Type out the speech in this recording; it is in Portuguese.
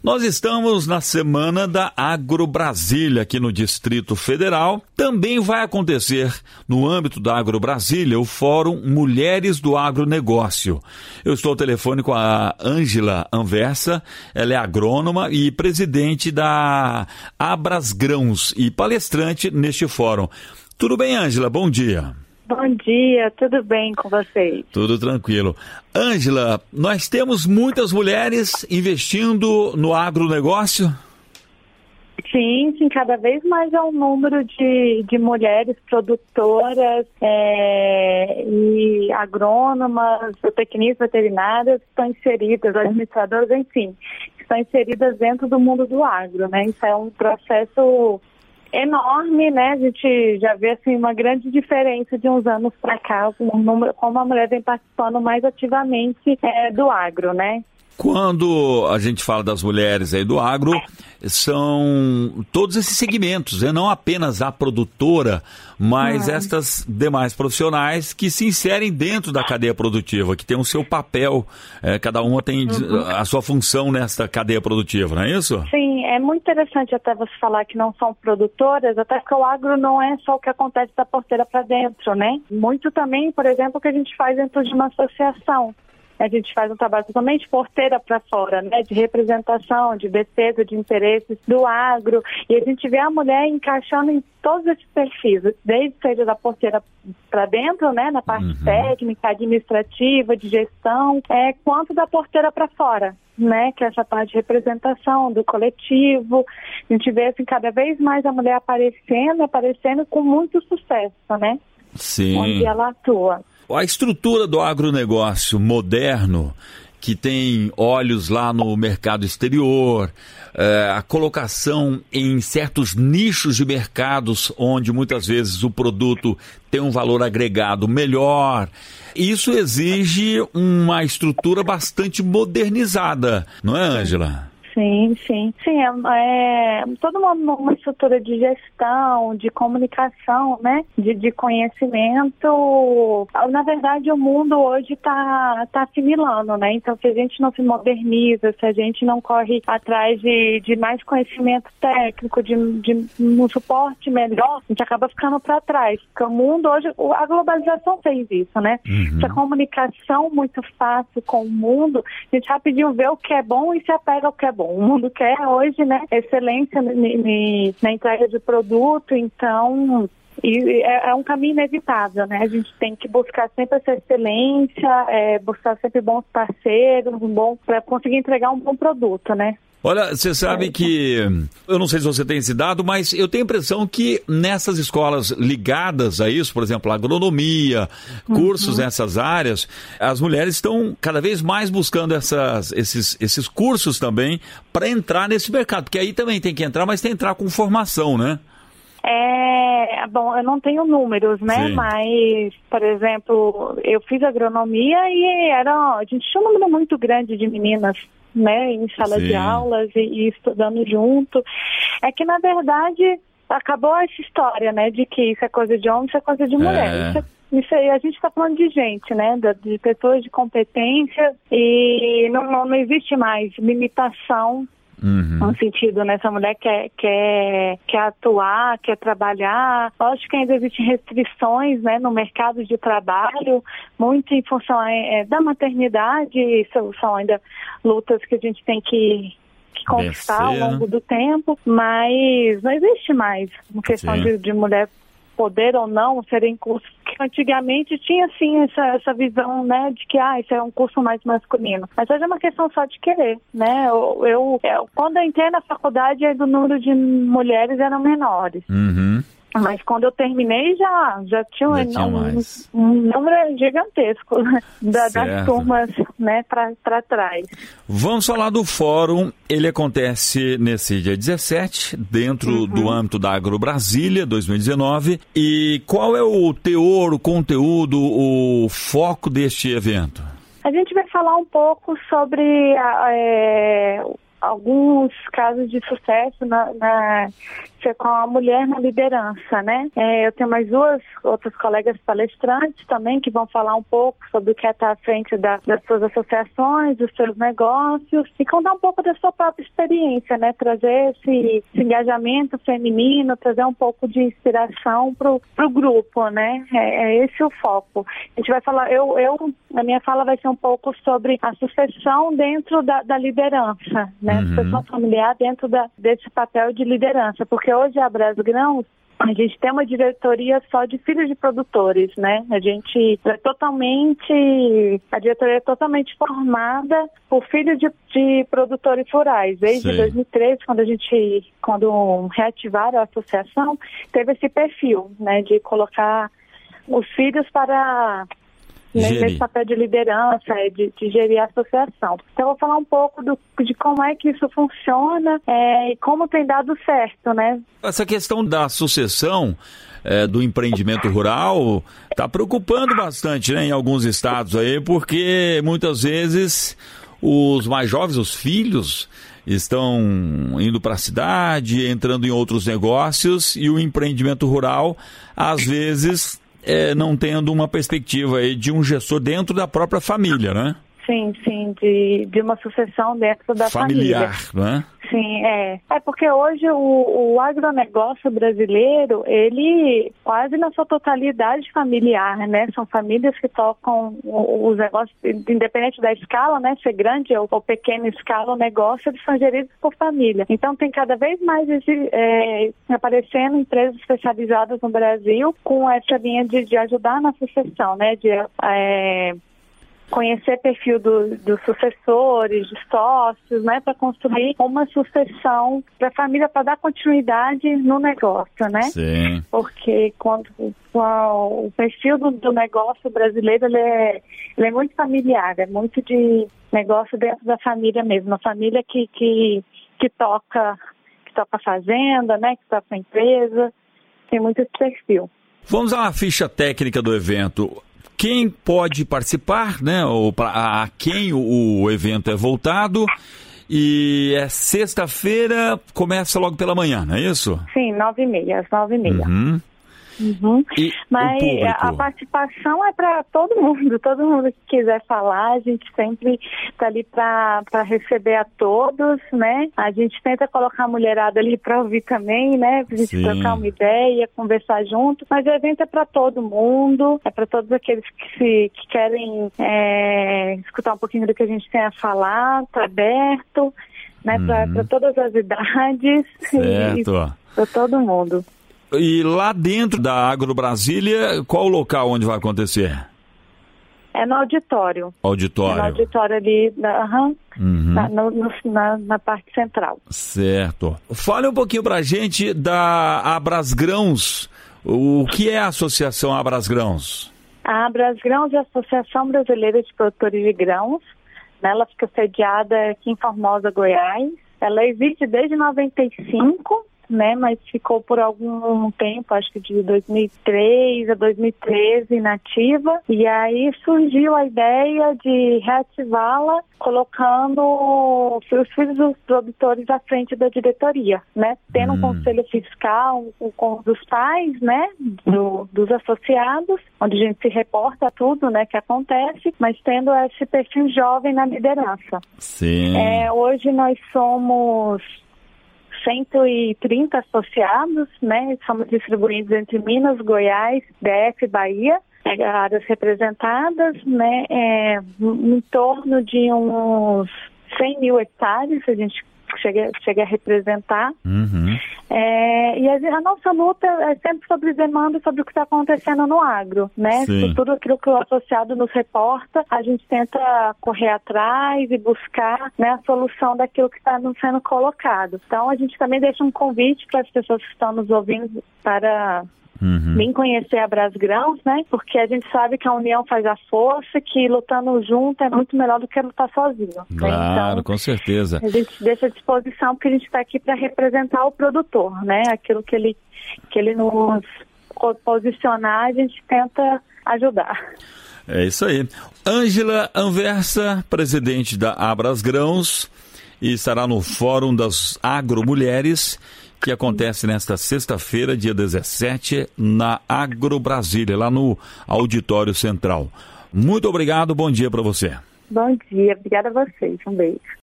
Nós estamos na semana da Agro Brasília aqui no Distrito Federal. Também vai acontecer no âmbito da Agro Brasília o Fórum Mulheres do Agronegócio. Eu estou ao telefone com a Ângela Anversa, ela é agrônoma e presidente da Abrasgrãos e palestrante neste fórum. Tudo bem, Ângela? Bom dia. Bom dia, tudo bem com vocês? Tudo tranquilo. Ângela, nós temos muitas mulheres investindo no agronegócio? Sim, cada vez mais é um número de mulheres produtoras e agrônomas, tecnistas veterinárias que estão inseridas, administradoras, enfim, que estão inseridas dentro do mundo do agro, né? Isso é um processo enorme, né? A gente já vê assim, uma grande diferença de uns anos para cá, como a mulher vem participando mais ativamente do agro, né? Quando a gente fala das mulheres aí do agro, são todos esses segmentos, né? Não apenas a produtora, mas estas demais profissionais que se inserem dentro da cadeia produtiva, que tem o seu papel, cada uma tem a sua função nesta cadeia produtiva, não é isso? Sim, é muito interessante até você falar que não são produtoras, até porque o agro não é só o que acontece da porteira para dentro, né? Muito também, por exemplo, o que a gente faz dentro de uma associação. A gente faz um trabalho totalmente porteira para fora, né, de representação, de defesa de interesses do agro, e a gente vê a mulher encaixando em todos esses perfis, desde seja da porteira para dentro, né, na parte técnica, administrativa, de gestão, quanto da porteira para fora, né, que é essa parte de representação do coletivo. A gente vê assim, cada vez mais a mulher aparecendo com muito sucesso, né? Sim. Onde ela atua. A estrutura do agronegócio moderno, que tem olhos lá no mercado exterior, a colocação em certos nichos de mercados onde muitas vezes o produto tem um valor agregado melhor, isso exige uma estrutura bastante modernizada, não é, Ângela? Sim. Todo mundo uma estrutura de gestão, de comunicação, né? De conhecimento. Na verdade, o mundo hoje está asimilando, né? Então, se a gente não se moderniza, se a gente não corre atrás de mais conhecimento técnico, de um suporte melhor, a gente acaba ficando para trás. Porque o mundo hoje, a globalização fez isso, né? Essa comunicação muito fácil com o mundo, a gente rapidinho vê o que é bom e se apega ao que é bom. O mundo quer hoje, né, excelência na entrega de produto, então é um caminho inevitável, né? A gente tem que buscar sempre essa excelência, buscar sempre bons parceiros, para conseguir entregar um bom produto, né? Olha, você sabe que, eu não sei se você tem esse dado, mas eu tenho a impressão que nessas escolas ligadas a isso, por exemplo, agronomia, cursos nessas áreas, as mulheres estão cada vez mais buscando esses cursos também para entrar nesse mercado, porque aí também tem que entrar, mas tem que entrar com formação, né? Bom, eu não tenho números, né? Sim. Mas, por exemplo, eu fiz agronomia e a gente tinha um número muito grande de meninas, né, em sala de aulas e estudando junto. É que, na verdade, acabou essa história, né, de que isso é coisa de homem, isso é coisa de mulher. Isso aí, a gente está falando de gente, né, de pessoas de competência, e não existe mais limitação no sentido, né, essa mulher quer atuar, quer trabalhar. Lógico que ainda existem restrições, né, no mercado de trabalho, muito em função da maternidade, são ainda lutas que a gente tem que conquistar ao longo do tempo, mas não existe mais uma questão de mulher poder ou não serem cursos que antigamente tinha sim essa visão, né, de que isso é um curso mais masculino, mas hoje é uma questão só de querer, né? Quando eu entrei na faculdade, o número de mulheres eram menores. Mas quando eu terminei, já tinha um número gigantesco, né, das turmas, né, para trás. Vamos falar do fórum. Ele acontece nesse dia 17, dentro do âmbito da Agro Brasília 2019. E qual é o teor, o conteúdo, o foco deste evento? A gente vai falar um pouco sobre alguns casos de sucesso ser com a mulher na liderança, né? Eu tenho mais outras colegas palestrantes também que vão falar um pouco sobre o que é estar à frente das suas associações, dos seus negócios e contar um pouco da sua própria experiência, né? Trazer esse engajamento feminino, trazer um pouco de inspiração pro grupo, né? É esse o foco. A gente vai falar, a minha fala vai ser um pouco sobre a sucessão dentro da liderança, né? Sucessão familiar dentro desse papel de liderança, porque hoje a Brasgrãos, a gente tem uma diretoria só de filhos de produtores, né? A diretoria é totalmente formada por filhos de produtores rurais. Desde 2013, quando reativaram a associação, teve esse perfil, né? De colocar os filhos para nesse papel de liderança, de gerir a associação. Então, eu vou falar um pouco de como é que isso funciona e como tem dado certo, né? Essa questão da sucessão do empreendimento rural está preocupando bastante, né, em alguns estados aí, porque muitas vezes os mais jovens, os filhos, estão indo para a cidade, entrando em outros negócios e o empreendimento rural, às vezes, não tendo uma perspectiva aí de um gestor dentro da própria família, né? Sim, de uma sucessão dentro da família. Familiar, né? Sim, é porque hoje o agronegócio brasileiro, ele quase na sua totalidade familiar, né? São famílias que tocam os negócios, independente da escala, né? Ser grande ou pequena escala, o negócio, eles são geridos por família. Então tem cada vez mais aparecendo empresas especializadas no Brasil com essa linha de ajudar na sucessão, né? Conhecer perfil dos sucessores, de sócios, né, para construir uma sucessão para a família, para dar continuidade no negócio, né? Sim. Porque o perfil do negócio brasileiro, ele é muito familiar, é muito de negócio dentro da família mesmo, uma família que toca a fazenda, né, que toca a empresa, tem muito esse perfil. Vamos à ficha técnica do evento. Quem pode participar, né? Ou a quem o evento é voltado. E é sexta-feira, começa logo pela manhã, não é isso? Sim, 9h30, às 9h30. Mas a participação é para todo mundo que quiser falar, a gente sempre está ali para receber a todos, né? A gente tenta colocar a mulherada ali para ouvir também, né? Para a gente trocar uma ideia, conversar junto, mas o evento é para todo mundo, é para todos aqueles que querem escutar um pouquinho do que a gente tem a falar, está aberto, né? Para todas as idades e para todo mundo. E lá dentro da Agro Brasília, qual o local onde vai acontecer? É no auditório. Auditório. É no auditório ali, na parte central. Certo. Fale um pouquinho pra gente da Abrasgrãos. O que é a Associação Abrasgrãos? A Abrasgrãos é a Associação Brasileira de Produtores de Grãos. Ela fica sediada aqui em Formosa, Goiás. Ela existe desde 95, né, mas ficou por algum tempo, acho que de 2003 a 2013 inativa, e aí surgiu a ideia de reativá-la colocando os filhos dos produtores à frente da diretoria, né, tendo um conselho fiscal com os pais, né, dos associados, onde a gente se reporta tudo, né, que acontece, mas tendo esse perfil jovem na liderança. Sim. Hoje nós somos 130 associados, né? Somos distribuídos entre Minas, Goiás, DF e Bahia, áreas representadas, né? Em torno de uns 100 mil hectares a gente chega a representar. E a nossa luta é sempre sobre demanda, sobre o que está acontecendo no agro, né? Tudo aquilo que o associado nos reporta, a gente tenta correr atrás e buscar, né, a solução daquilo que está sendo colocado. Então, a gente também deixa um convite para as pessoas que estão nos ouvindo para vir conhecer a Brasgrãos, né? Porque a gente sabe que a união faz a força, que lutando junto é muito melhor do que lutar sozinho. Claro, então, com certeza. A gente deixa à disposição porque a gente está aqui para representar o produtor, né? Aquilo que ele nos posicionar, a gente tenta ajudar. É isso aí. Ângela Anversa, presidente da Abrasgrãos, e estará no Fórum das Agromulheres, que acontece nesta sexta-feira, dia 17, na Agro Brasília, lá no Auditório Central. Muito obrigado, bom dia para você. Bom dia, obrigada a vocês, um beijo.